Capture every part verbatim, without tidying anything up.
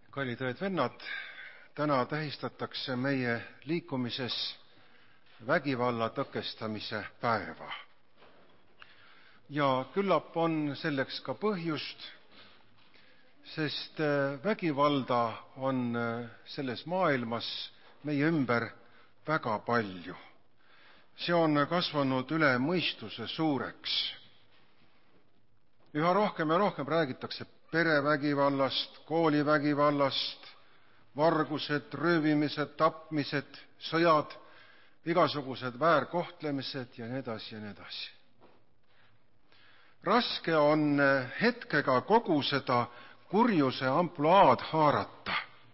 Kallid õed-vennad, täna tähistatakse meie liikumises vägivalla tõkestamise päeva. Ja küllap on selleks ka põhjust, sest vägivalda on selles maailmas meie ümber väga palju. See on kasvanud üle mõistuse suureks. Üha rohkem ja rohkem räägitakse perevägivallast, koolivägivallast, vargused, röövimised, tapmised, sõjad, igasugused väärkohtlemised ja nii edasi ja nii edasi. Raske on hetkega kogu seda kurjuse ampluaad haarata.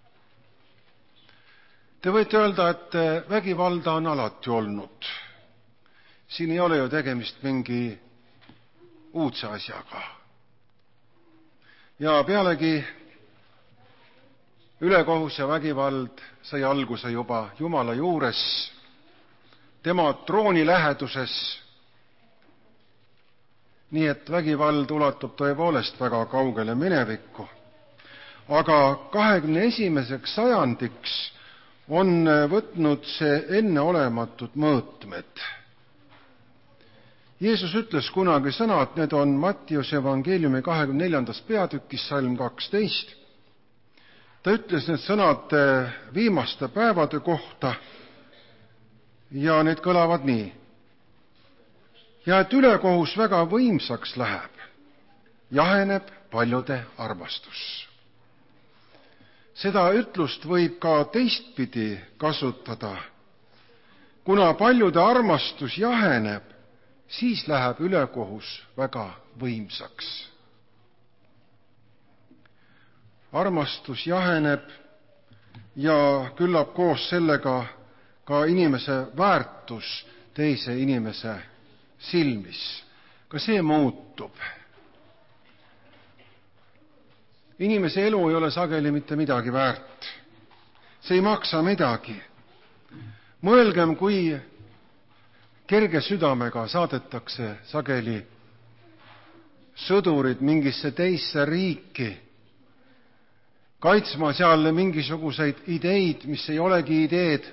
Te võite öelda, et vägivalda on alati olnud. Siin ei ole ju tegemist mingi uudse asjaga. Ja pealegi ülekohus ja vägivald sai alguse juba Jumala juures, tema trooni läheduses. Nii et vägivald ulatub tõepoolest väga kaugele minevikku. Aga kahekümne esimeseks sajandiks on võtnud see enneolematud mõõtmed. Jeesus ütles kunagi sõnad, need on Mattiuse evangeeliumi kahekümne neljandast peatükis, salm kaksteist. Ta ütles need sõnad viimaste päevade kohta ja need kõlavad nii. Ja et ülekohus väga võimsaks läheb, jaheneb paljude armastus. Seda ütlust võib ka teistpidi kasutada. Kuna paljude armastus jaheneb, siis läheb ülekohus väga võimsaks. Armastus jaheneb ja küllap koos sellega ka inimese väärtus teise inimese silmis. Ka see muutub. Inimese elu ei ole sageli mitte midagi väärt. See ei maksa midagi. Mõelgem, kui kerge südamega saadetakse sageli sõdurid mingisse teisse riiki, kaitsma seal mingisuguseid ideid, mis ei olegi ideed.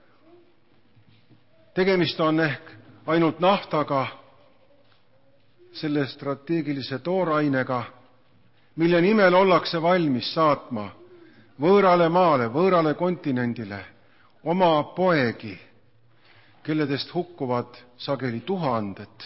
Tegemist on ehk ainult naftaga, selle strateegilise toorainega, mille nimel ollakse valmis saatma võõrale maale, võõrale kontinendile oma poegi, kelledest hukkuvad sageli tuhanded.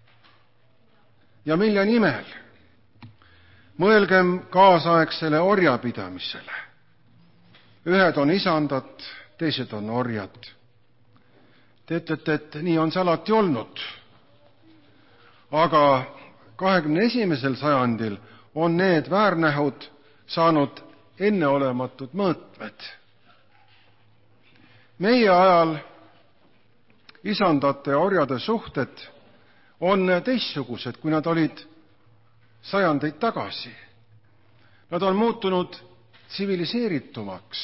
Ja mille nimel? Mõelgem kaasaegsele orjapidamisele. Ühed on isandad, teised on orjad. Te ütlete, et nii on see alati olnud. Aga kahekümne esimesel sajandil on need väärnähud saanud enneolematud mõõtmed. Meie ajal isandate ja orjade suhted on teistsugused, kui nad olid sajandeid tagasi. Nad on muutunud tsiviliseeritumaks.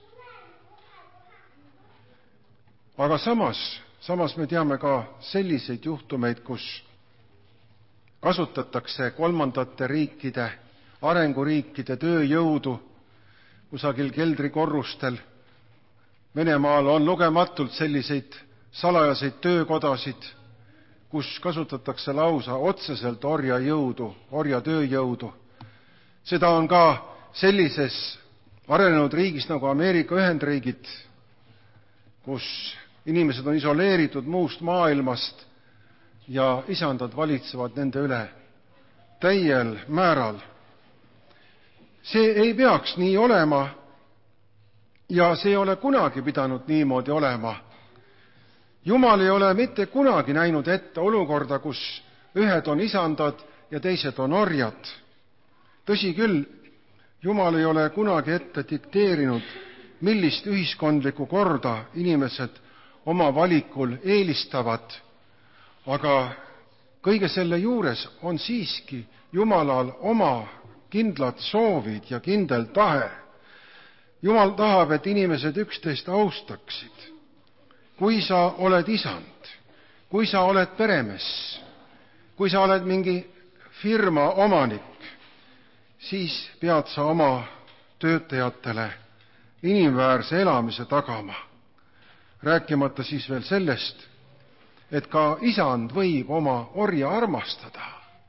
Aga samas, samas me teame ka selliseid juhtumeid, kus kasutatakse kolmandate riikide, arenguriikide tööjõudu kusagil keldrikorrustel. Venemaal on lugematult selliseid salajaseid töökodasid, kus kasutatakse lausa otseselt orjajõudu, orjatööjõudu. Seda on ka sellises arenenud riigis nagu Ameerika Ühendriigid, kus inimesed on isoleeritud muust maailmast ja isandad valitsevad nende üle täiel määral. See ei peaks nii olema ja see ei ole kunagi pidanud niimoodi olema. Jumal ei ole mitte kunagi näinud ette olukorda, kus ühed on isandad ja teised on orjad. Tõsi küll, Jumal ei ole kunagi ette dikteerinud, millist ühiskondlikku korda inimesed oma valikul eelistavad, aga kõige selle juures on siiski Jumalal oma kindlad soovid ja kindel tahe. Jumal tahab, et inimesed üksteist austaksid. Kui sa oled isand, kui sa oled peremees, kui sa oled mingi firma omanik, siis pead sa oma töötajatele inimväärse elamise tagama, rääkimata siis veel sellest, et ka isand võib oma orja armastada.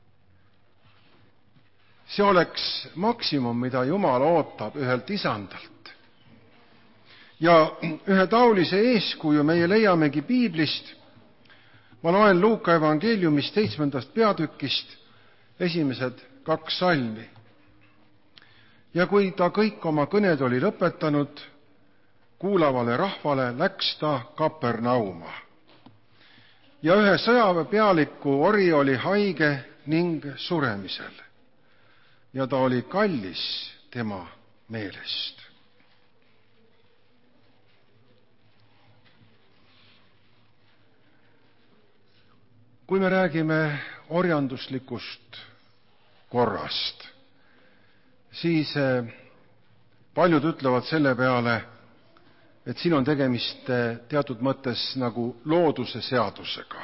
See oleks maksimum, mida Jumal ootab ühelt isandalt. Ja ühe taolise eeskuju meie leiamegi Piiblist. Ma loen Luuka evangeeliumist seitsmendast peatükist esimesed kaks salmi. Ja kui ta kõik oma kõned oli lõpetanud, kuulavale rahvale läks ta Kapernauma. Ja ühe sõjaväepealiku ori oli haige ning suremisel. Ja ta oli kallis tema meelest. Kui me räägime orjanduslikust korrast, siis paljud ütlevad selle peale, et siin on tegemist teatud mõttes nagu looduse seadusega.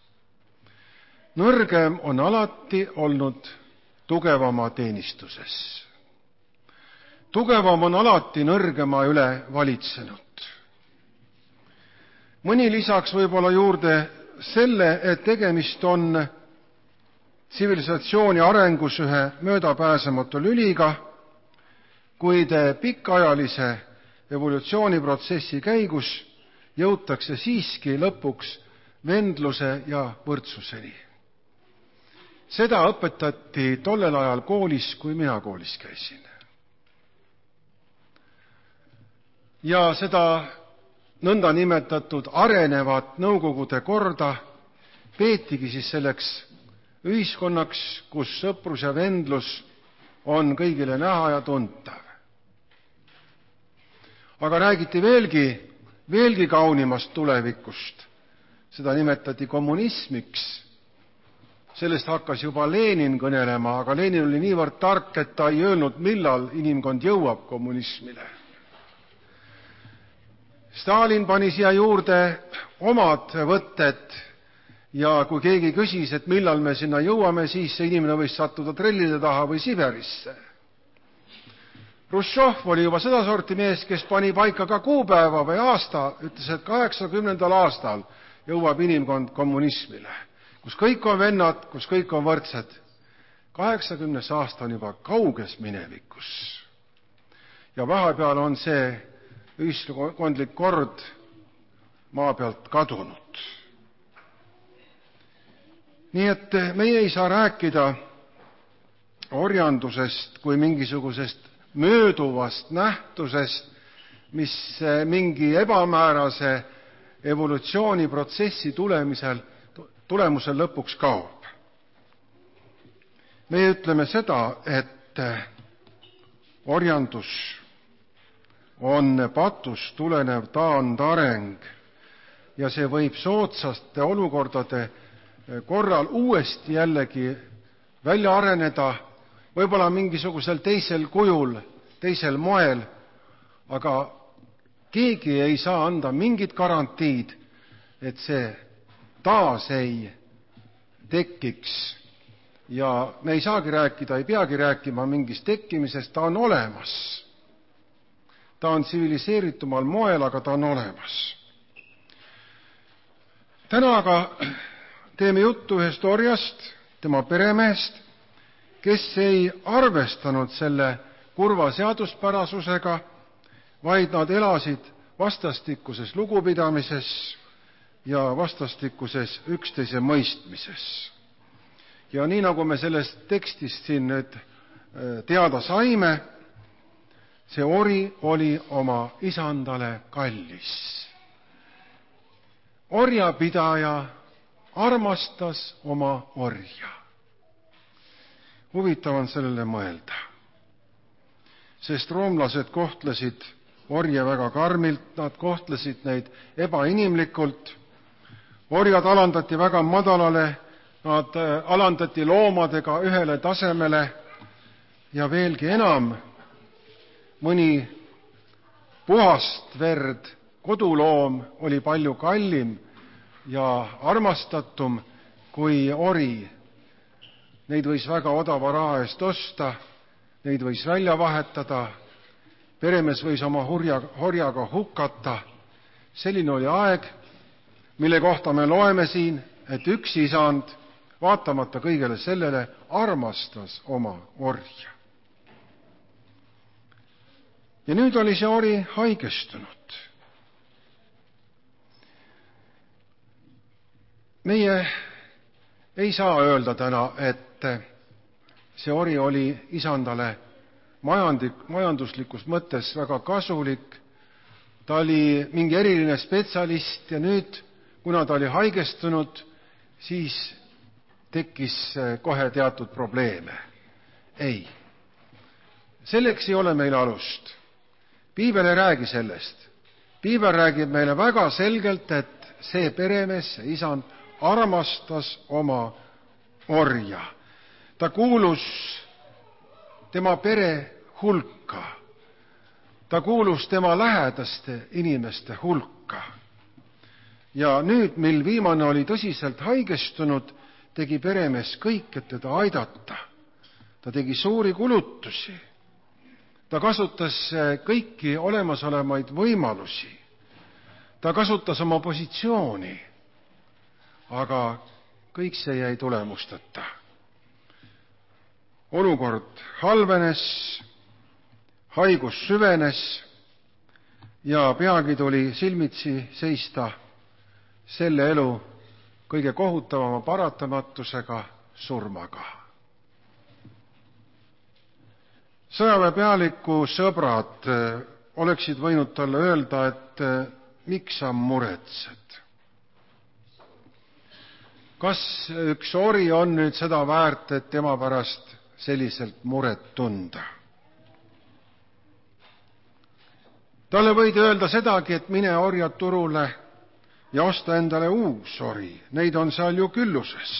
Nõrgem on alati olnud tugevama teenistuses. Tugevam on alati nõrgema üle valitsenud. Mõni lisaks võib-olla juurde selle, et tegemist on tsivilisatsiooni arengus ühe möödapääsematu lüliga, kuid pikaajalise evolutsiooniprotsessi käigus jõutakse siiski lõpuks vendluse ja võrdsuseni. Seda õpetati tollel ajal koolis, kui mina koolis käisin. Ja seda nõnda nimetatud arenevat nõukogude korda peetigi siis selleks ühiskonnaks, kus sõprus ja vendlus on kõigile näha ja tuntav. Aga räägiti veelgi, veelgi kaunimast tulevikust. Seda nimetati kommunismiks. Sellest hakkas juba Lenin kõnelema, aga Lenin oli niivõrd tark, et ta ei öelnud, millal inimkond jõuab kommunismile. Stalin pani siia juurde omad võtted ja kui keegi küsis, et millal me sinna jõuame, siis see inimene võis sattuda trellide taha või Siberisse. Hruštšov oli juba seda sorti mees, kes pani paika ka kuupäeva või aasta, ütles, et kaheksakümnendal aastal jõuab inimkond kommunismile, kus kõik on vennad, kus kõik on võrdsed. kaheksakümnes aasta on juba kauges minevikus. Ja vahepeal on see ühiskondlik kord maa pealt kadunud. Nii et meie ei saa rääkida orjandusest kui mingisugusest mööduvast nähtusest, mis mingi ebamäärase evolutsiooniprotsessi tulemisel, tulemusel lõpuks kaob. Meie ütleme seda, et orjandus on patust tulenev taandareng ja see võib soodsaste olukordade korral uuesti jällegi välja areneda, võib-olla mingisugusel teisel kujul, teisel moel, aga keegi ei saa anda mingit garantiid, et see taas ei tekiks. Ja me ei saagi rääkida, ei peagi rääkima mingist tekkimisest, ta on olemas. Ta on tsiviliseeritumal moel, aga ta on olemas. Täna aga teeme juttu ühest orjast, tema peremehest, kes ei arvestanud selle kurva seaduspärasusega, vaid nad elasid vastastikuses lugupidamises ja vastastikuses üksteise mõistmises. Ja nii nagu me sellest tekstist siin nüüd teada saime, see ori oli oma isandale kallis. Orjapidaja armastas oma orja. Huvitav on sellele mõelda, sest roomlased kohtlesid orje väga karmilt, nad kohtlesid neid ebainimlikult, orjad alandati väga madalale, nad alandati loomadega ühele tasemele ja veelgi enam, mõni puhast verd koduloom oli palju kallim ja armastatum kui ori. Neid võis väga odava raha eest osta, neid võis välja vahetada, peremees võis oma hurja, horjaga hukata. Selline oli aeg, mille kohta me loeme siin, et üks isand, vaatamata kõigele sellele, armastas oma orja. Ja nüüd oli see ori haigestunud. Meie ei saa öelda täna, et see ori oli isandale majandik, majanduslikus mõttes väga kasulik. Ta oli mingi eriline spetsialist ja nüüd, kuna ta oli haigestunud, siis tekkis kohe teatud probleeme. Ei. Selleks ei ole meil alust. Piibel ei räägi sellest. Piibel räägib meile väga selgelt, et see peremees, see isand, armastas oma orja. Ta kuulus tema pere hulka. Ta kuulus tema lähedaste inimeste hulka. Ja nüüd, mil viimane oli tõsiselt haigestunud, tegi peremees kõik, et teda aidata. Ta tegi suuri kulutusi. Ta kasutas kõiki olemasolevaid võimalusi. Ta kasutas oma positsiooni. Aga kõik see jäi tulemusteta. Olukord halvenes, haigus süvenes ja peagi tuli silmitsi seista selle elu kõige kohutavama paratamatusega, surmaga. Sõjaväepealiku sõbrad oleksid võinud talle öelda, et miks sa muretsed? Kas üks ori on nüüd seda väärt, et tema pärast selliselt muret tunda? Talle võidi öelda sedagi, et mine orjad turule ja osta endale uus ori. Neid on seal ju külluses.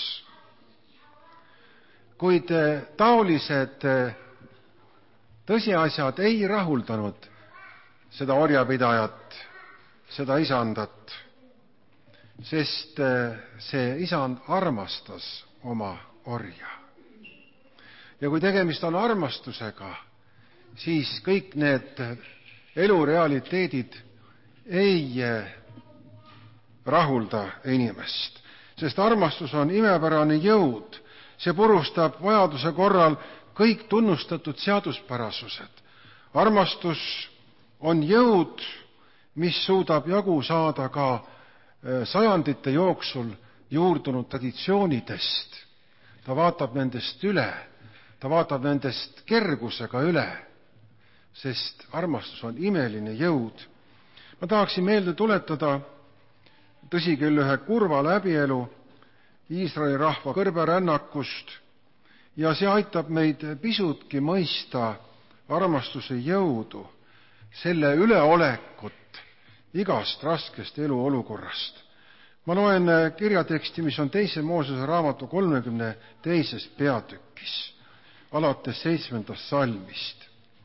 Kuid taolised tõsiasjad ei rahuldanud seda orjapidajat, seda isandat, sest see isand armastas oma orja. Ja kui tegemist on armastusega, siis kõik need elurealiteedid ei rahulda inimest, sest armastus on imepärane jõud. See purustab vajaduse korral kõik tunnustatud seaduspärasused. Armastus on jõud, mis suudab jagu saada ka sajandite jooksul juurdunud traditsioonidest. Ta vaatab nendest üle, ta vaatab nendest kergusega üle, sest armastus on imeline jõud. Ma tahaksin meelde tuletada, tõsi küll, ühe kurva läbielu Iisraeli rahva kõrberännakust, ja see aitab meid pisutki mõista armastuse jõudu, selle üleolekut igast raskest eluolukorrast. Ma loen kirjateksti, mis on teise Moosese raamatu kolmekümne teises peatükis, alates seitsmendast salmist.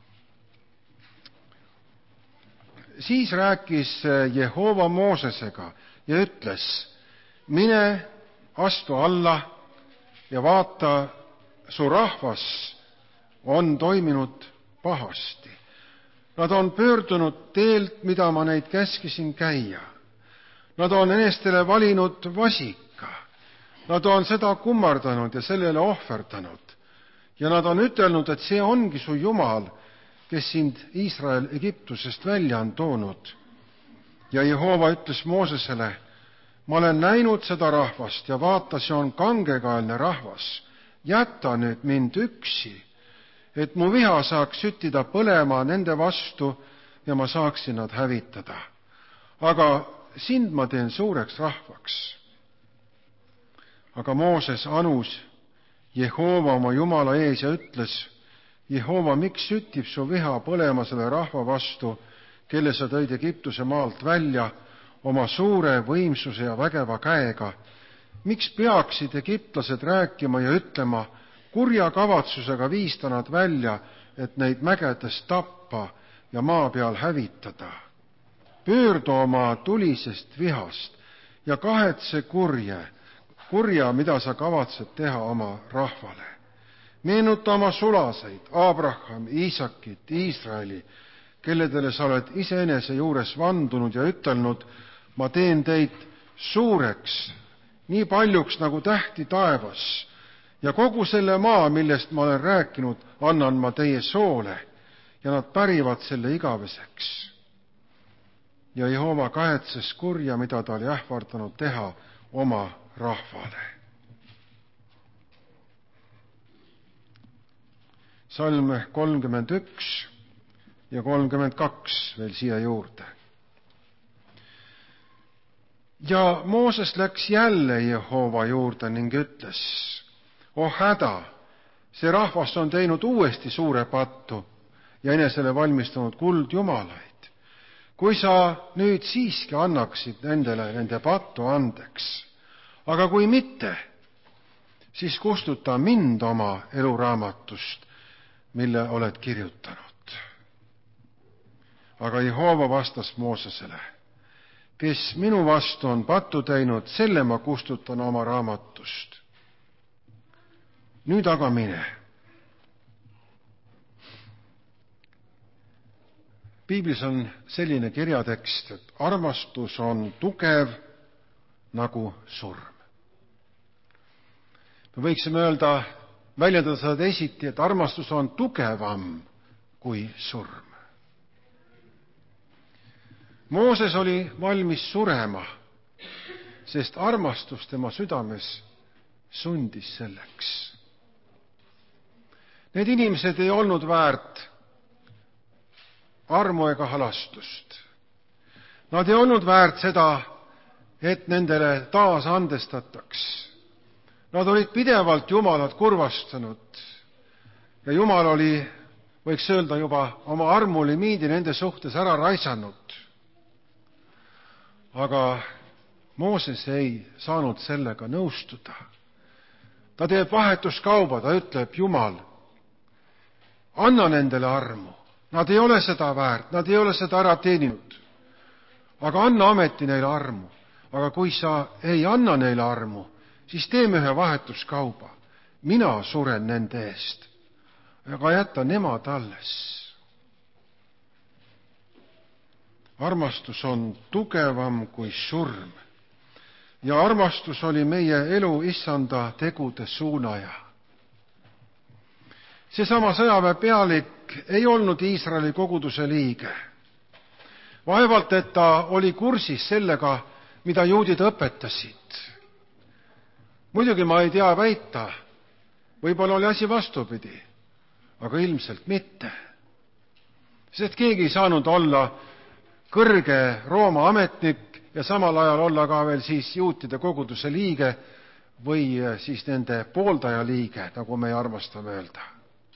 Siis rääkis Jehova Moosesega ja ütles, mine, astu alla ja vaata, su rahvas on toiminud pahasti. Nad on pöördunud teelt, mida ma neid käskisin käia. Nad on enestele valinud vasika. Nad on seda kummardanud ja sellele ohverdanud. Ja nad on ütelnud, et see ongi su Jumal, kes sind Iisrael Egiptusest välja on toonud. Ja Jehova ütles Moosesele, ma olen näinud seda rahvast ja vaata, see on kangekaelne rahvas. Jäta nüüd mind üksi, et mu viha saaks süttida põlema nende vastu ja ma saaksin nad hävitada. Aga sind ma teen suureks rahvaks. Aga Mooses anus Jehova oma Jumala ees ja ütles, Jehova, miks süttib su viha põlema selle rahva vastu, kelle sa tõid Egiptuse maalt välja oma suure võimsuse ja vägeva käega? Miks peaksid egiptlased rääkima ja ütlema, kurja kavatsusega viis ta nad välja, et neid mägedes tappa ja maa peal hävitada? Pöördu oma tulisest vihast ja kahetse kurje, kurja, mida sa kavatsed teha oma rahvale. Meenuta oma sulaseid, Abraham, Iisakit, Iisraeli, kelledele sa oled iseenese juures vandunud ja ütelnud, ma teen teid suureks, nii paljuks nagu tähti taevas, ja kogu selle maa, millest ma olen rääkinud, annan ma teie soole, ja nad pärivad selle igaveseks. Ja Jehova kahetses kurja, mida ta oli ähvardanud teha oma rahvale. Salm kolmkümmend üks ja kolmkümmend kaks veel siia juurde. Ja Mooses läks jälle Jehova juurde ning ütles, oh häda, see rahvas on teinud uuesti suure pattu ja enesele valmistanud kuldjumalaid. Kui sa nüüd siiski annaksid nendele nende pattu andeks, aga kui mitte, siis kustuta mind oma eluraamatust, mille oled kirjutanud. Aga Jehova vastas Moosesele, kes minu vastu on pattu teinud, selle ma kustutan oma raamatust. Nüüd aga mine. Piiblis on selline kirjatekst, et armastus on tugev nagu surm. Me võiksime öelda, väljendada seda teisiti, et armastus on tugevam kui surm. Mooses oli valmis surema, sest armastus tema südames sundis selleks. Need inimesed ei olnud väärt armu ega halastust. Nad ei olnud väärt seda, et nendele taas andestataks. Nad olid pidevalt Jumalat kurvastanud ja Jumal oli, võiks öelda, juba oma armulimiidi nende suhtes ära raisanud. Aga Mooses ei saanud sellega nõustuda. Ta teeb vahetuskauba, ta ütleb, Jumal, anna nendele armu. Nad ei ole seda väärt, nad ei ole seda ära teeninud. Aga anna ameti neile armu. Aga kui sa ei anna neile armu, siis teeme ühe vahetuskauba. Mina suren nende eest, aga jäta nemad alles. Armastus on tugevam kui surm. Ja armastus oli meie elu issanda tegude suunaja. Seesama sõjaväe pealik ei olnud Iisraeli koguduse liige. Vaevalt, et ta oli kursis sellega, mida juudid õpetasid. Muidugi ma ei tea väita, võib-olla oli asi vastupidi, aga ilmselt mitte. Sest keegi ei saanud olla kõrge Rooma ametnik ja samal ajal olla ka veel siis juutide koguduse liige või siis nende pooldaja liige, nagu me armastame öelda.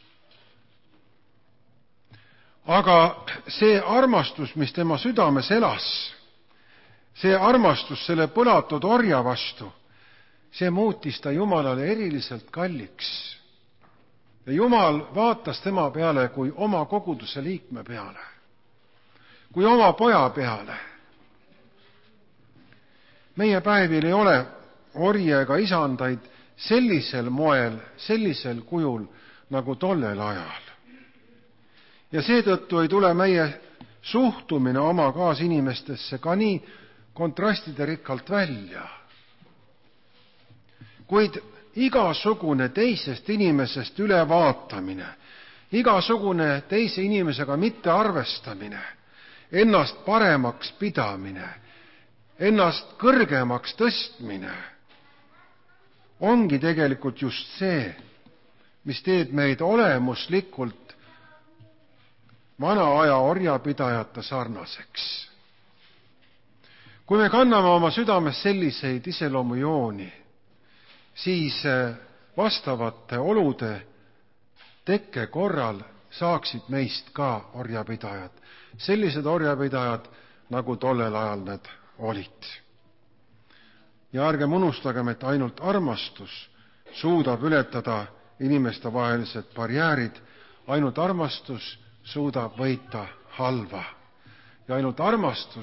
Aga see armastus, mis tema südames elas, see armastus selle põlatud orja vastu, see muutis ta Jumalale eriliselt kalliks. Ja Jumal vaatas tema peale kui oma koguduse liikme peale, kui oma poja peale. Meie päevil ei ole orje ega isandaid sellisel moel, sellisel kujul nagu tollel ajal. Ja seetõttu ei tule meie suhtumine oma kaasinimestesse ka nii kontrastide rikkalt välja. Kuid igasugune teisest inimesest ülevaatamine, igasugune teise inimesega mitte arvestamine, ennast paremaks pidamine, ennast kõrgemaks tõstmine, ongi tegelikult just see, mis teeb meid olemuslikult vana aja orjapidajate sarnaseks. Kui me kanname oma südames selliseid iseloomujooni, siis vastavate olude tekke korral saaksid meist ka orjapidajad. Sellised orjapidajad, nagu tollel ajal need olid. Ja ärgem unustagem, et ainult armastus suudab ületada inimeste vahelised barjäärid, ainult armastus suudab võita halva. Ja ainult armastus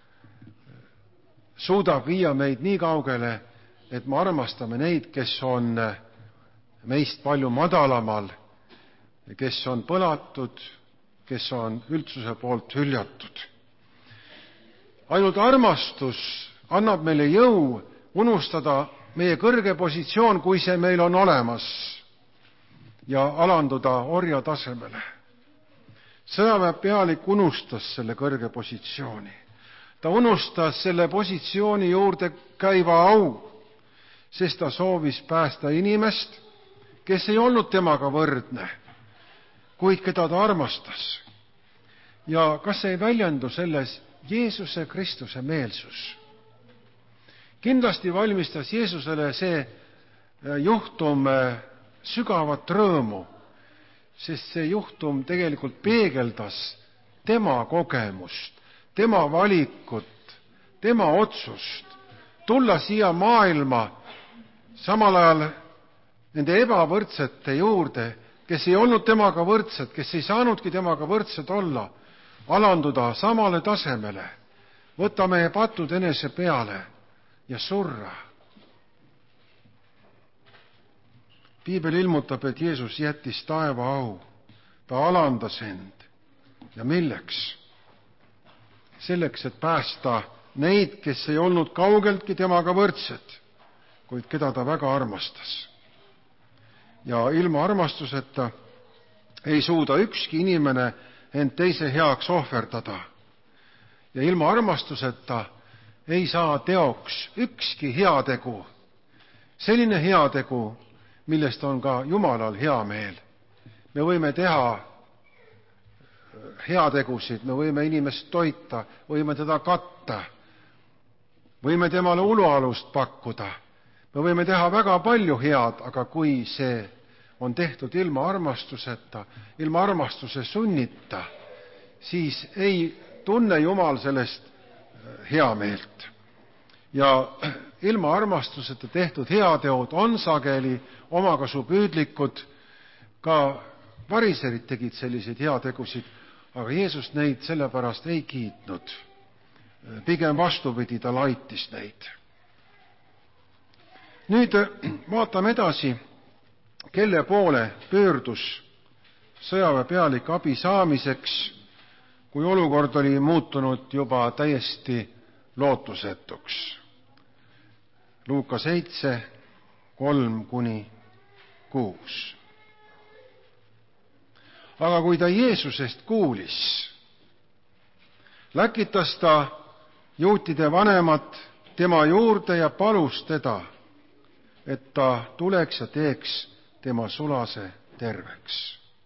suudab viia meid nii kaugele, et me armastame neid, kes on meist palju madalamal, kes on põlatud, kes on üldsuse poolt hüljatud. Ainult armastus annab meile jõu unustada meie kõrge positsioon, kui see meil on olemas, ja alanduda orja tasemele. Sõjaväepealik unustas selle kõrge positsiooni. Ta unustas selle positsiooni juurde käiva au, sest ta soovis päästa inimest, kes ei olnud temaga võrdne, kuid keda ta armastas. Ja kas ei väljendu selles Jeesuse Kristuse meelsus? Kindlasti valmistas Jeesusele see juhtum sügavat rõõmu, sest see juhtum tegelikult peegeldas tema kogemust, tema valikut, tema otsust tulla siia maailma samal ajal nende ebavõrdsete juurde, kes ei olnud temaga võrdsed, kes ei saanudki temaga võrdsed olla, alanduda samale tasemele, võtta meie patud enese peale ja surra. Piibel ilmutab, et Jeesus jättis taeva au. Ta alandas end. Ja milleks? Selleks, et päästa neid, kes ei olnud kaugeltki temaga võrdsed, kuid keda ta väga armastas. Ja ilma armastuseta ei suuda ükski inimene end teise heaks ohverdada. Ja ilma armastuseta ei saa teoks ükski heategu. Selline heategu, millest on ka Jumalal hea meel. Me võime teha heategusid, me võime inimest toita, võime teda katta, võime temale ulualust pakkuda, me võime teha väga palju head, aga kui see on tehtud ilma armastuseta, ilma armastuse sunnita, siis ei tunne Jumal sellest heameelt. Ja ilma armastuseta tehtud heateod on sageli omakasupüüdlikud, ka variserid tegid selliseid heategusid, aga Jeesus neid sellepärast ei kiitnud. Pigem vastupidi, ta laitis neid. Nüüd vaatame edasi, kelle poole pöördus sõjaväepealik abi saamiseks, kui olukord oli muutunud juba täiesti lootusetuks. Luuka seitse, kolm kuni kuus. Aga kui ta Jeesusest kuulis, läkitas ta juutide vanemat tema juurde ja palus teda, et ta tuleks ja teeks tema sulase terveks.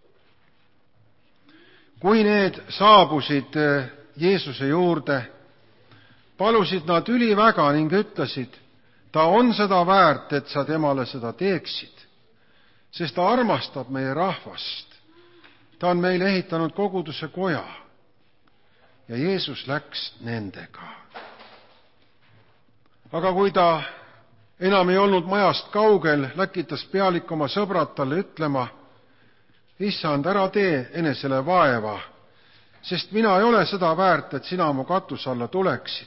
Kui need saabusid Jeesuse juurde, palusid nad üliväga ning ütlesid, ta on seda väärt, et sa temale seda teeksid, sest ta armastab meie rahvast. Ta on meile ehitanud koguduse koja. Ja Jeesus läks nendega. Aga kui ta enam ei olnud majast kaugel, läkitas pealik oma sõbrad talle ütlema, issand, ära tee enesele vaeva, sest mina ei ole seda väärt, et sina mu katuse alla tuleksid.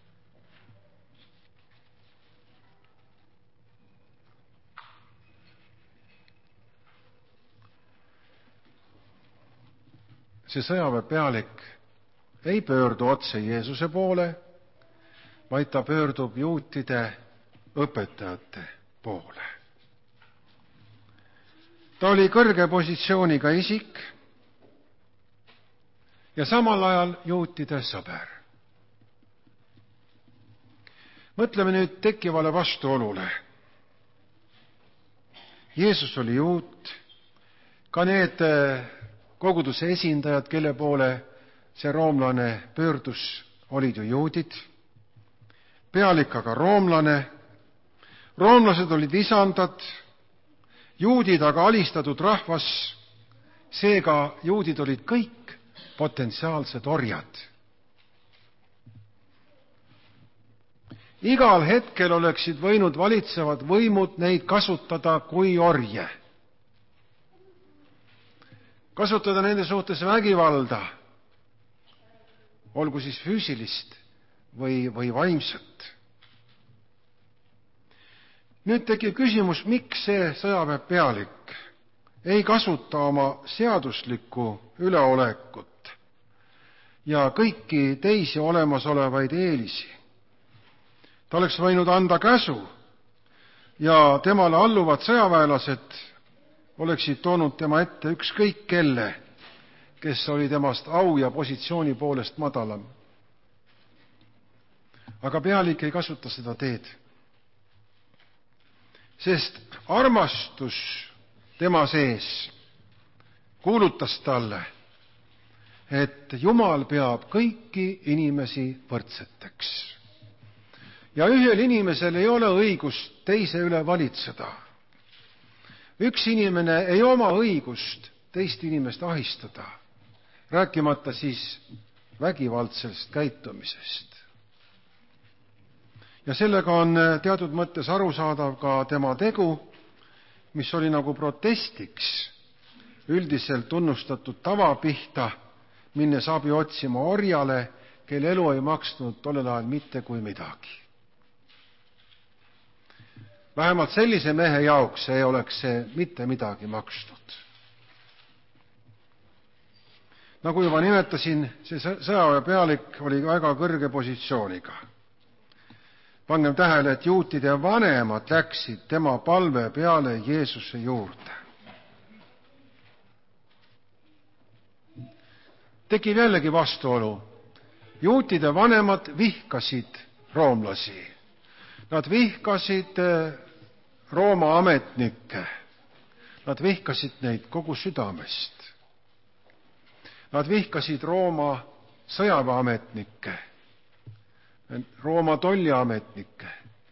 See sõjaväepealik ei pöördu otse Jeesuse poole, vaid ta pöördub juutide õpetajate poole. Ta oli kõrge positsiooniga isik ja samal ajal juutide sõber. Mõtleme nüüd tekkivale vastuolule. Jeesus oli juut, ka need koguduse esindajad, kelle poole see roomlane pöördus, olid ju juudid, pealik aga roomlane, roomlased olid isandad, juudid aga alistatud rahvas, seega juudid olid kõik potentsiaalsed orjad. Igal hetkel oleksid võinud valitsevad võimud neid kasutada kui orje. Kasutada nende suhtes vägivalda, olgu siis füüsilist või, või vaimset. Nüüd tekib küsimus, miks see sõjaväepealik ei kasuta oma seaduslikku üleolekut ja kõiki teisi olemasolevaid eelisi. Ta oleks võinud anda käsu ja temale alluvad sõjaväelased oleksid toonud tema ette ükskõik kelle, kes oli temast au ja positsiooni poolest madalam. Aga pealik ei kasuta seda teed, sest armastus tema sees kuulutas talle, et Jumal peab kõiki inimesi võrdseteks. Ja ühel inimesel ei ole õigust teise üle valitseda. Üks inimene ei oma õigust teist inimest ahistada, rääkimata siis vägivaldsest käitumisest. Ja sellega on teatud mõttes arusaadav ka tema tegu, mis oli nagu protestiks üldiselt tunnustatud tava pihta, minnes abi otsima orjale, kelle elu ei maksnud tollel ajal mitte kui midagi. Vähemalt sellise mehe jaoks ei oleks see mitte midagi makstud. Nagu juba nimetasin, see sõjaväepealik oli väga kõrge positsiooniga. Pangem tähele, et juutide vanemad läksid tema palve peale Jeesuse juurde. Tekib jällegi vastuolu. Juutide vanemad vihkasid roomlasi. Nad vihkasid Rooma ametnikke. Nad vihkasid neid kogu südamest. Nad vihkasid Rooma sõjaväeametnikke, Rooma tolliametnikke.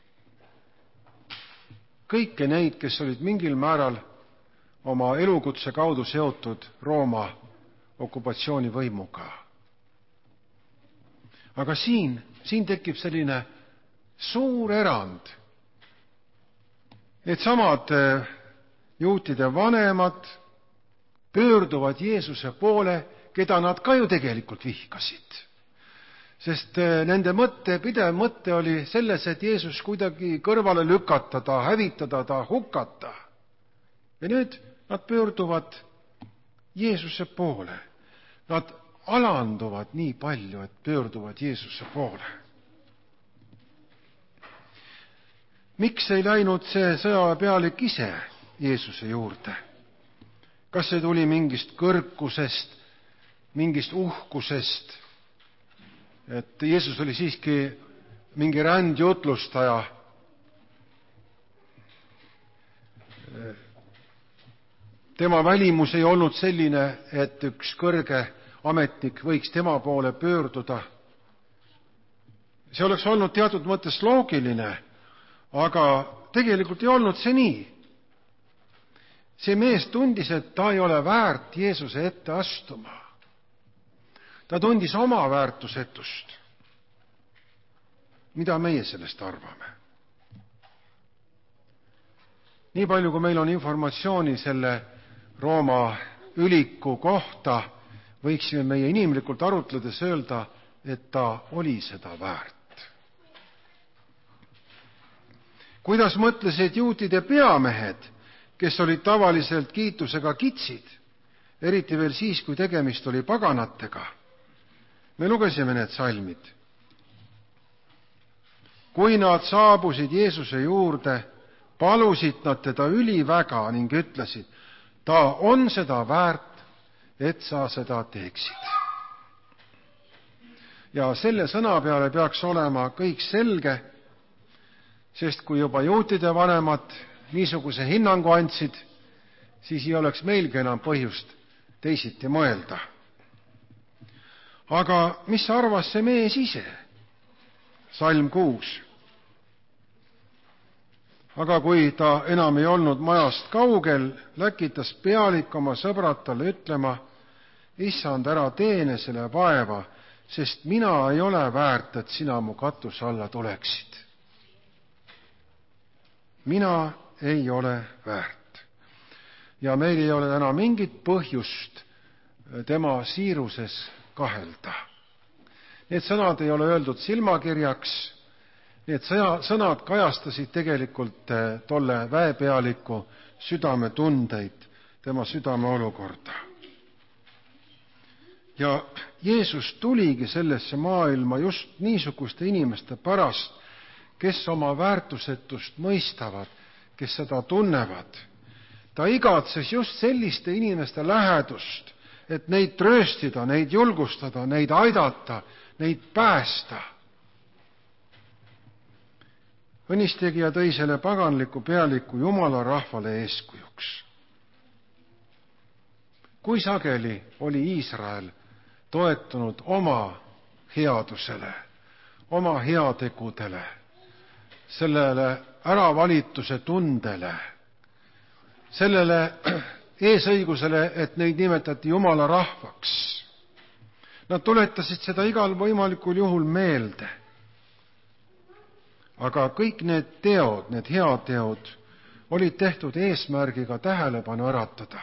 Kõiki neid, kes olid mingil määral oma elukutse kaudu seotud Rooma okupatsioonivõimuga. Aga siin, siin tekib selline suur erand. Need samad juutide vanemad pöörduvad Jeesuse poole, keda nad ka ju tegelikult vihkasid. Sest nende mõtte, pidev mõtte oli selles, et Jeesus kuidagi kõrvale lükata, ta hävitada, ta hukata. Ja nüüd nad pöörduvad Jeesuse poole. Nad alanduvad nii palju, et pöörduvad Jeesuse poole. Miks ei läinud see sõjaväepealik ise Jeesuse juurde? Kas see tuli mingist kõrkusest, mingist uhkusest, et Jeesus oli siiski mingi rändjutlustaja? Tema välimus ei olnud selline, et üks kõrge ametnik võiks tema poole pöörduda. See oleks olnud teatud mõttes loogiline, aga tegelikult ei olnud see nii. See mees tundis, et ta ei ole väärt Jeesuse ette astuma. Ta tundis oma väärtusetust. Mida meie sellest arvame? Nii palju, kui meil on informatsiooni selle Rooma üliku kohta, võiksime meie inimlikult arutledes öelda, et ta oli seda väärt. Kuidas mõtlesid juutide peamehed, kes olid tavaliselt kiitusega kitsid, eriti veel siis, kui tegemist oli paganatega? Me lugesime need salmid. Kui nad saabusid Jeesuse juurde, palusid nad teda üliväga ning ütlesid, ta on seda väärt, et sa seda teeksid. Ja selle sõna peale peaks olema kõik selge, sest kui juba juutide vanemad niisuguse hinnangu andsid, siis ei oleks meilgi enam põhjust teisiti mõelda. Aga mis arvas see mees ise? Salm kuus. Aga kui ta enam ei olnud majast kaugel, läkitas pealik oma sõbrad talle ütlema, issand, ära teene selle vaeva, sest mina ei ole väärt, et sina mu katuse alla tuleksid. Mina ei ole väärt. Ja meil ei ole täna mingit põhjust tema siiruses kahelda. Need sõnad ei ole öeldud silmakirjaks, need sõnad kajastasid tegelikult tolle väepealiku südametundeid tema südame olukorda. Ja Jeesus tuligi sellesse maailma just niisuguste inimeste pärast, kes oma väärtusetust mõistavad, kes seda tunnevad. Ta igatses just selliste inimeste lähedust, et neid trööstida, neid julgustada, neid aidata, neid päästa. Õnnistegija tõi selle paganliku pealiku Jumala rahvale eeskujuks. Kui sageli oli Iisrael toetunud oma headusele, oma heategudele, sellele äravalituse tundele, sellele eesõigusele, et neid nimetati Jumala rahvaks. Nad tuletasid seda igal võimalikul juhul meelde. Aga kõik need teod, need heateod, olid tehtud eesmärgiga tähelepanu äratada.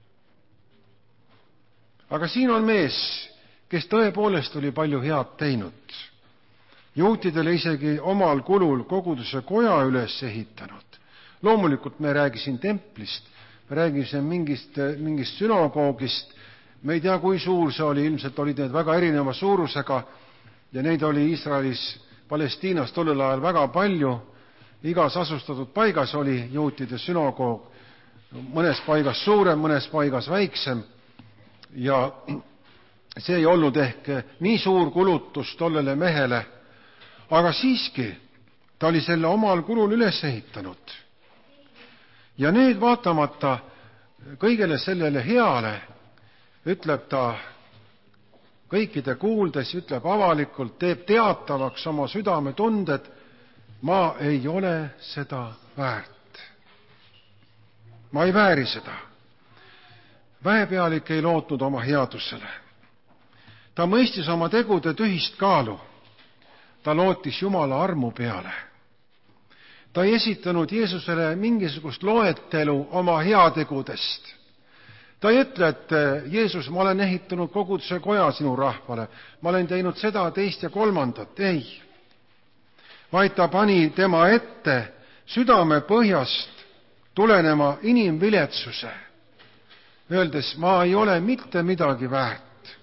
Aga siin on mees, kes tõepoolest oli palju head teinud. Juutidele isegi omal kulul koguduse koja üles ehitanud. Loomulikult me räägisin templist, me räägisin mingist, mingist sünagoogist. Me ei tea, kui suur see oli, ilmselt olid need väga erineva suurusega ja neid oli Iisraelis, Palestiinas tollel ajal väga palju. Igas asustatud paigas oli juutide sünagoog, mõnes paigas suurem, mõnes paigas väiksem. Ja see ei olnud ehk nii suur kulutus tollele mehele, aga siiski ta oli selle omal kulul üles ehitanud. Ja nüüd vaatamata kõigele sellele heale ütleb ta kõikide kuuldes, ütleb avalikult, teeb teatavaks oma südametunded, ma ei ole seda väärt. Ma ei vääri seda. Väepealik ei lootnud oma headusele. Ta mõistis oma tegude tühist kaalu. Ta lootis Jumala armu peale. Ta ei esitanud Jeesusele mingisugust loetelu oma heategudest. Ta ei ütle, et Jeesus, ma olen ehitanud koguduse koja sinu rahvale, ma olen teinud seda, teist ja kolmandat. Ei. Vaid ta pani tema ette südame põhjast tulenema inimviletsuse, öeldes, ma ei ole mitte midagi väärt.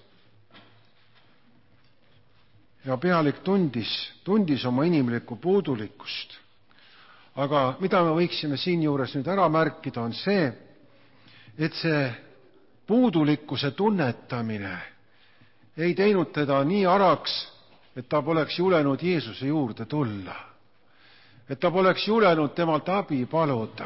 Ja pealik tundis, tundis oma inimlikku puudulikkust. Aga mida me võiksime siin juures nüüd ära märkida, on see, et see puudulikkuse tunnetamine ei teinud teda nii araks, et ta poleks julenud Jeesuse juurde tulla. Et ta poleks julenud temalt abi paluda.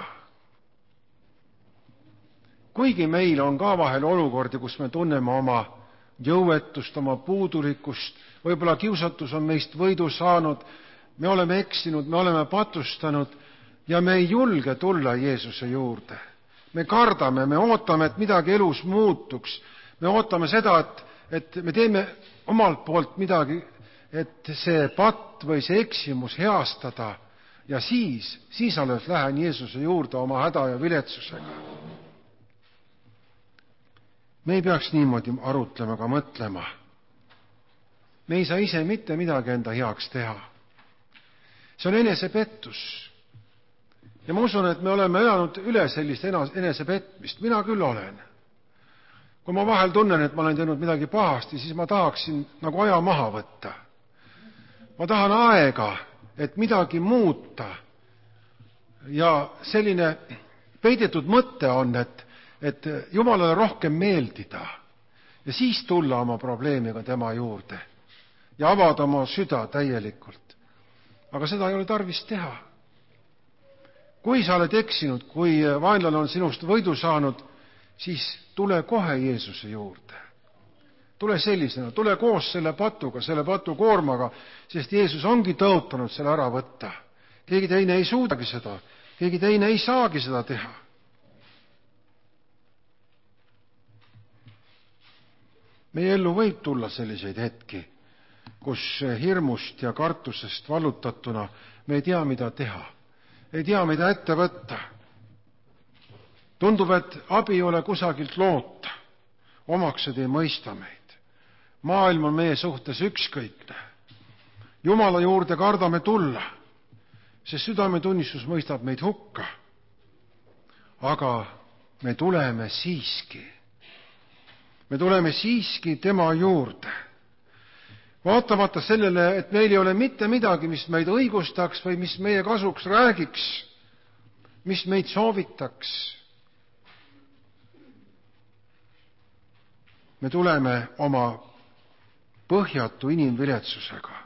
Kuigi meil on ka vahel olukordi, kus me tunneme oma jõuetust, oma puudulikkust, võib-olla kiusatus on meist võidu saanud, me oleme eksinud, me oleme patustanud ja me ei julge tulla Jeesuse juurde. Me kardame, me ootame, et midagi elus muutuks. Me ootame seda, et, et me teeme omalt poolt midagi, et see patt või see eksimus heastada ja siis, siis alles lähen Jeesuse juurde oma häda ja viletsusega. Me ei peaks niimoodi arutlema ega mõtlema. Me ei saa ise mitte midagi enda heaks teha. See on enesepettus. Ja ma usun, et me oleme elanud üle sellist enesepetmist. Mina küll olen. Kui ma vahel tunnen, et ma olen teinud midagi pahasti, siis ma tahaksin nagu aja maha võtta. Ma tahan aega, et midagi muuta. Ja selline peidetud mõte on, et et Jumalale rohkem meeldida ja siis tulla oma probleemiga tema juurde ja avada oma süda täielikult. Aga seda ei ole tarvis teha. Kui sa oled eksinud, kui vaenlane on sinust võidu saanud, siis tule kohe Jeesuse juurde. Tule sellisena, tule koos selle patuga, selle patu koormaga, sest Jeesus ongi tõotanud selle ära võtta. Keegi teine ei suudagi seda, keegi teine ei saagi seda teha. Meie ellu võib tulla selliseid hetki, kus hirmust ja kartusest vallutatuna me ei tea, mida teha. Ei tea, mida ette võtta. Tundub, et abi ei ole kusagilt loota. Omaksed ei mõista meid. Maailm on meie suhtes ükskõikne. Jumala juurde kardame tulla, sest südametunnistus mõistab meid hukka. Aga me tuleme siiski. Me tuleme siiski tema juurde. Vaatamata sellele, et meil ei ole mitte midagi, mis meid õigustaks või mis meie kasuks räägiks, mis meid soovitaks. Me tuleme oma põhjatu inimviletsusega.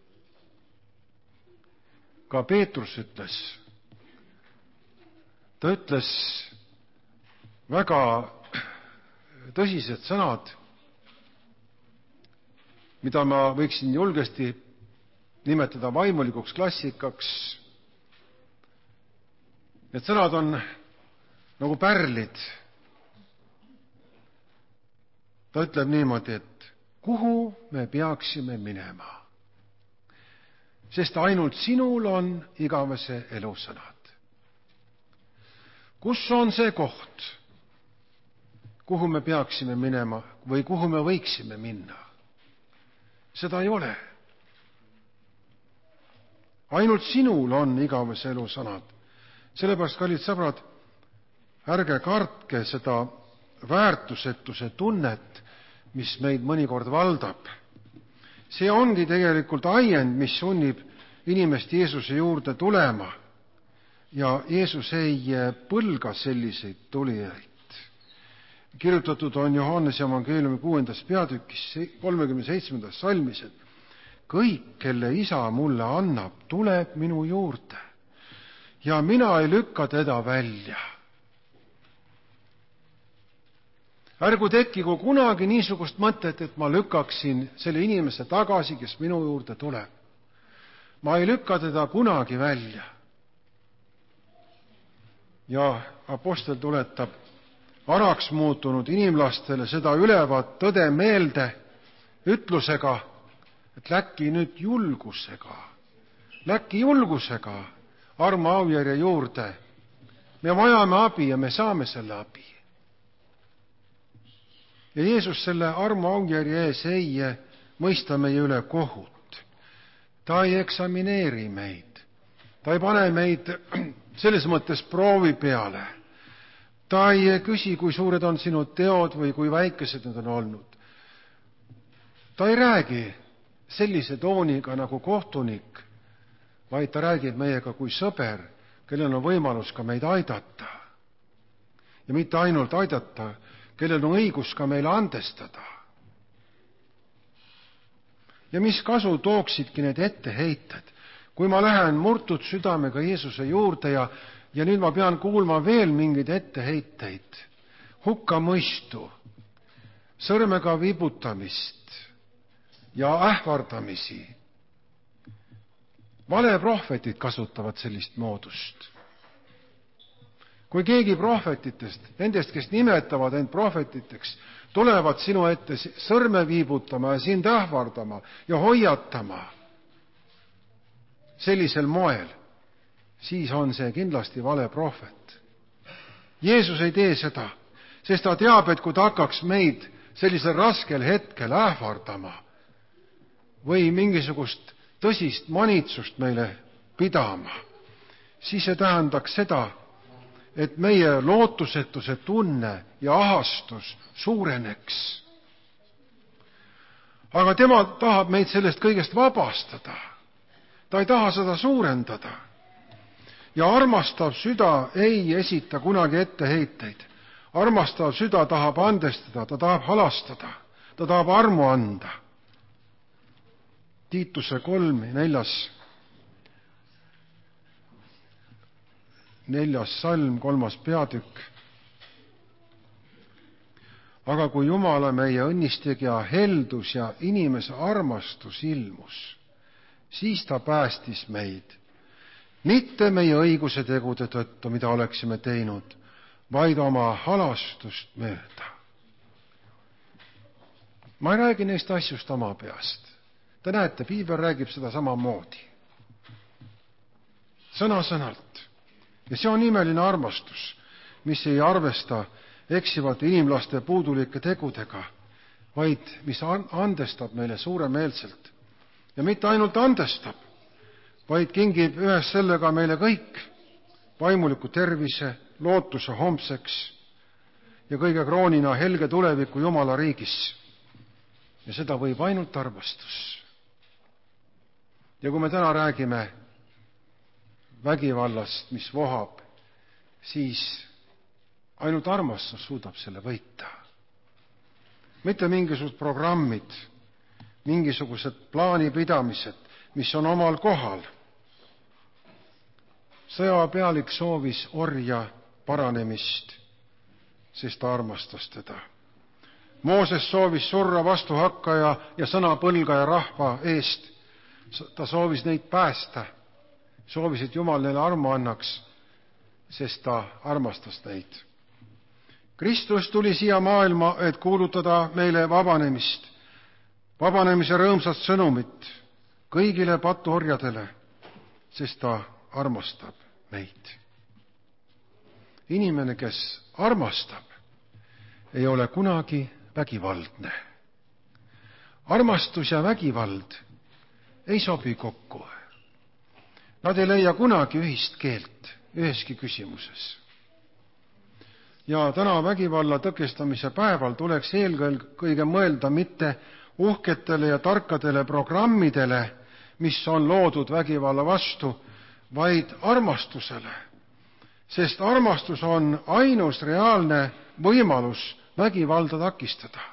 Ka Peetrus ütles, ta ütles väga tõsised sõnad, mida ma võiksin julgesti nimetada vaimulikuks klassikaks. Need sõnad on nagu pärlid. Ta ütleb niimoodi, et kuhu me peaksime minema? Sest ainult sinul on igavese elu sõnad. Kus on see koht, kuhu me peaksime minema või kuhu me võiksime minna? Seda ei ole. Ainult sinul on igavese elu sõnad. Sellepärast, kallid sõbrad, ärge kartke seda väärtusetuse tunnet, mis meid mõnikord valdab. See ongi tegelikult ajend, mis sunnib inimest Jeesuse juurde tulema. Ja Jeesus ei põlga selliseid tulijaid. Kirjutatud on Johannese evangeeliumi kuuendas peatükis kolmekümne seitsmendas salmis, et kõik, kelle isa mulle annab, tuleb minu juurde ja mina ei lükka teda välja. Ärgu tekkigu kunagi niisugust mõtet, et ma lükkaksin selle inimese tagasi, kes minu juurde tuleb. Ma ei lükka teda kunagi välja. Ja apostel tuletab varaks muutunud inimlastele seda ülevat tõde meelde ütlusega, et läkki nüüd julgusega, läkki julgusega armu aujärje juurde. Me vajame abi ja me saame selle abi. Ja Jeesus selle armu aujärje ees ei mõista meie üle kohut. Ta ei eksamineeri meid. Ta ei pane meid selles mõttes proovi peale. Ta ei küsi, kui suured on sinu teod või kui väikesed need on olnud. Ta ei räägi sellise tooniga nagu kohtunik, vaid ta räägib meiega kui sõber, kellel on võimalus ka meid aidata. Ja mitte ainult aidata, kellel on õigus ka meile andestada. Ja mis kasu tooksidki need etteheited, kui ma lähen murtud südamega Jeesuse juurde ja Ja nüüd ma pean kuulma veel mingeid etteheiteid, hukkamõistu, sõrmega vibutamist ja ähvardamisi. Valeprohvetid kasutavad sellist moodust. Kui keegi prohvetitest, nendest, kes nimetavad end prohvetiteks, tulevad sinu ette sõrme viibutama ja sind ähvardama ja hoiatama sellisel moel, siis on see kindlasti vale prohvet. Jeesus ei tee seda, sest ta teab, et kui ta hakkaks meid sellisel raskel hetkel ähvardama või mingisugust tõsist manitsust meile pidama, siis see tähendaks seda, et meie lootusetuse tunne ja ahastus suureneks. Aga tema tahab meid sellest kõigest vabastada. Ta ei taha seda suurendada. Ja armastav süda ei esita kunagi etteheiteid. Armastav süda tahab andestada, ta tahab halastada, ta tahab armu anda. Tiituse kolm, neljas, neljas salm, kolmas peatükk. Aga kui Jumala meie õnnistegija heldus ja inimese armastus ilmus, siis ta päästis meid. Mitte meie õiguse tegude tõttu, mida oleksime teinud, vaid oma halastust mööda. Ma ei räägi neist asjust oma peast. Te näete, Piibel räägib seda samamoodi. Sõna-sõnalt. Ja see on imeline armastus, mis ei arvesta eksivate inimlaste puudulike tegudega, vaid mis andestab meile suuremeelselt. Ja mitte ainult andestab, vaid kingib ühes sellega meile kõik vaimuliku tervise, lootuse homseks, ja kõige kroonina helge tuleviku Jumala riigis. Ja seda võib ainult armastus. Ja kui me täna räägime vägivallast, mis vohab, siis ainult armastus suudab selle võita. Mitte mingisugused programmid, mingisugused plaanipidamised, mis on omal kohal. Sõjapealik soovis orja paranemist, sest ta armastas teda. Mooses soovis surra vastuhakkaja ja sõnapõlgaja rahva eest. Ta soovis neid päästa, soovis, et Jumal neile armu annaks, sest ta armastas neid. Kristus tuli siia maailma, et kuulutada meile vabanemist, vabanemise rõõmsat sõnumit kõigile patuorjadele, sest ta armastab meid. Inimene, kes armastab, ei ole kunagi vägivaldne. Armastus ja vägivald ei sobi kokku. Nad ei leia kunagi ühist keelt üheski küsimuses. Ja täna vägivalla tõkestamise päeval tuleks eelkõige mõelda mitte uhketele ja tarkadele programmidele, mis on loodud vägivalla vastu, vaid armastusele. Sest armastus on ainus reaalne võimalus vägivalda takistada.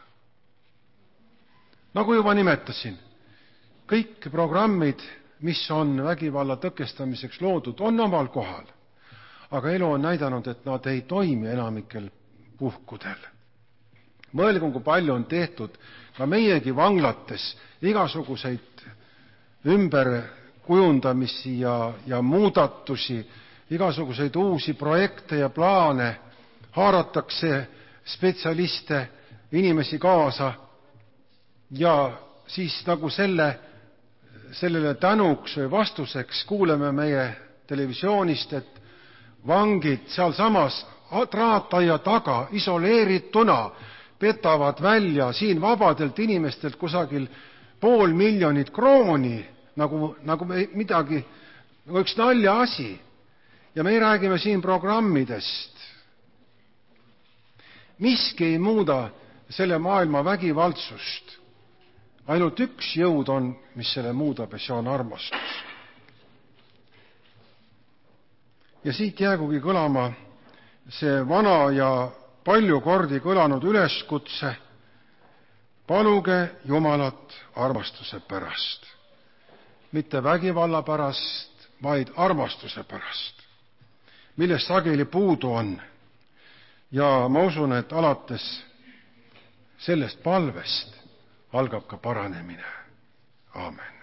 Nagu juba nimetasin, kõik programmid, mis on vägivalla tõkestamiseks loodud, on omal kohal. Aga elu on näidanud, et nad ei toimi enamikel puhkudel. Mõelgem, kui palju on tehtud ka meiegi vanglates igasuguseid ümberkujundamisi ja, ja muudatusi, igasuguseid uusi projekte ja plaane, haaratakse spetsialiste, inimesi kaasa ja siis nagu selle, sellele tänuks või vastuseks kuuleme meie televisioonist, et vangid sealsamas traataia taga isoleerituna petavad välja siin vabadelt inimestelt kusagil pool miljonit krooni, nagu, nagu midagi, nagu üks nalja asi. Ja me räägime siin programmidest. Miski ei muuda selle maailma vägivaldsust. Ainult üks jõud on, mis selle muudab, ja see on armastus. Ja siit jäägugi kõlama see vana ja palju kordi kõlanud üleskutse: paluge Jumalat armastuse pärast. Mitte vägivalla pärast, vaid armastuse pärast, millest sageli puudu on. Ja ma usun, et alates sellest palvest algab ka paranemine. Aamen.